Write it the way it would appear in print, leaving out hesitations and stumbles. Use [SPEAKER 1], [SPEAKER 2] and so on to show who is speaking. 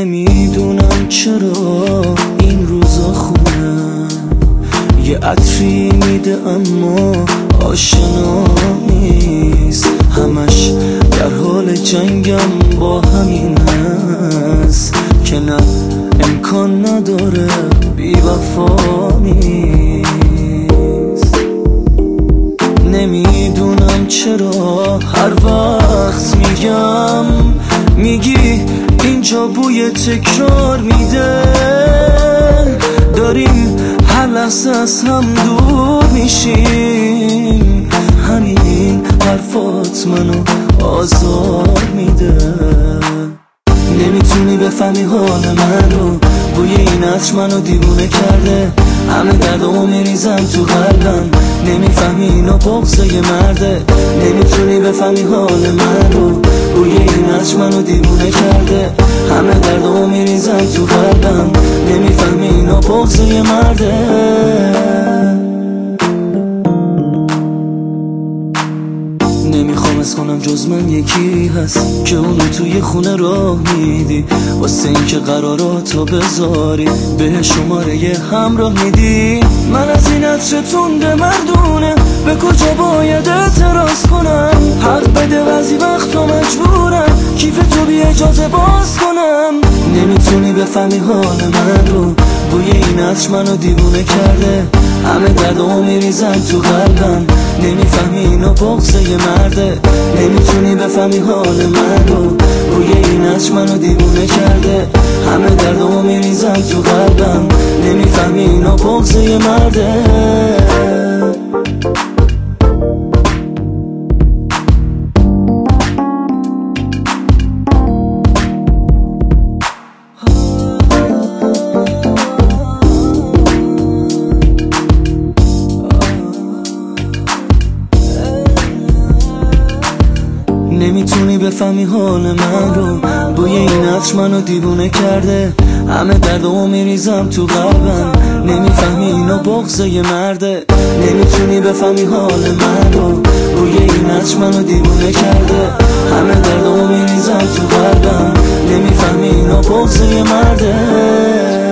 [SPEAKER 1] نمیدونم چرا این روزا خونم یه عطری میده اما آشنا نیست، همش در حال جنگم با همین هست که نه امکان نداره بی وفا نیست. نمیدونم چرا هر وقت میگی اینجا بوی تکرار میده، داریم هر لحظه از هم دور میشیم، همین حرفات منو آزار میده. نمیتونی بفهمی حال من رو، بوی این عطر منو دیوونه کرده، همه دردامو میریزم تو قلبم، نمیفهمی اینو بغضه یه مرده. نمیتونی بفهمی حال من رو، بوی این عطر منو دیوونه کرده، همه دردامو میریزم تو قلبم، نمیفهمی اینو بغضه یه مرده. نمیخوام از کنم جز من یکی هست که اونو توی خونه راه میدی، واسه این که قراراتو بذاری به شماره همراه میدی. من از این عطر تنده مردونه به کجا باید اعتراض کنم، حق بده بعضی وقتا مجبورم کیف تو بی اجازه باز کنم. نمیتونی بفهمی حال من رو، بوی این عطر منو دیوونه کرده، همه دردامو میریزم تو قلبم، نمیفهمی اینو بغضه یه مرده. نمیتونی بفهمی حال من رو، بوی این عطر منو دیوونه کرده، همه دردامو میریزم تو قلبم، نمیفهمی اینو بغضه یه مرده. نمیتونی بفهمی حال من رو، بوی این عطر منو دیوونه کرده، همه دردامو میریزم تو قلبم، نمیفهمی اینو بغضه یه مرده. نمیتونی بفهمی حال من رو، بوی این عطر منو دیوونه کرده، همه دردامو میریزم تو قلبم، نمیفهمی اینو بغضه یه مرده.